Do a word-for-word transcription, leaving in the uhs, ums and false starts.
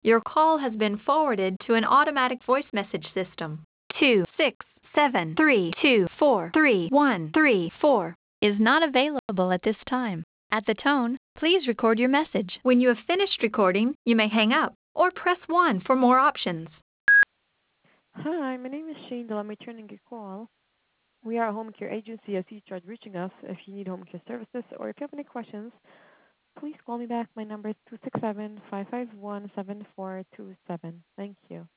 Your call has been forwarded to an automatic voice message system. two six seven three two four three one three four is not available at this time. At the tone, please record your message. When you have finished recording, you may hang up or press one for more options. Hi, my name is Shane. I'm returning a call. We are a home care agency, as you tried reaching us. If you need home care services or if you have any questions, please call me back. My number is two six seven, five five one, seven four two seven. Thank you.